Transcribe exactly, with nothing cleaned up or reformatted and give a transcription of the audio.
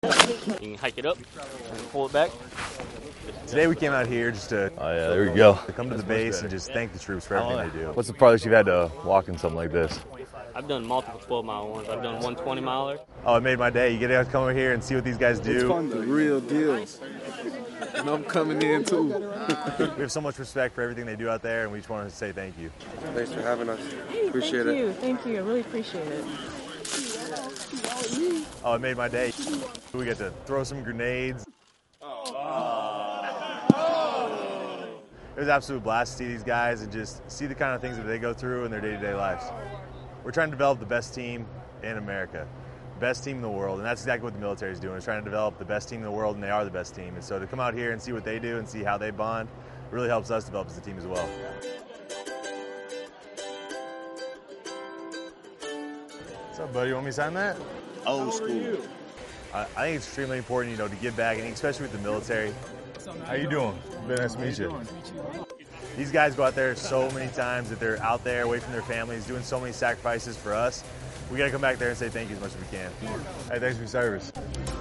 You can hike it up and pull it back. Today we came out here just to, Oh yeah, there we go. to come to the base and just thank the troops for everything they do. What's the farthest you've had to walk in something like this? I've done multiple twelve mile ones. I've done one twenty miler. Oh, it made my day. You get to come over here and see what these guys do. It's fun, the real deals. And I'm coming in too. We have so much respect for everything they do out there, and we just wanted to say thank you. Thanks for having us. Hey, appreciate thank it. you, thank you. I really appreciate it. Oh, it made my day. We get to throw some grenades. It was an absolute blast to see these guys and just see the kind of things that they go through in their day-to-day lives. We're trying to develop the best team in America, the best team in the world, and that's exactly what the military is doing. It's trying to develop the best team in the world, and they are the best team. And so to come out here and see what they do and see how they bond really helps us develop as a team as well. What's up, buddy? You want me to sign that? Old school. I, I think it's extremely important, you know, to give back, and especially with the military. How you doing? Very nice to meet you. These guys go out there so many times that they're out there away from their families, doing so many sacrifices for us. We got to come back there and say thank you as much as we can. Hey, thanks for your service.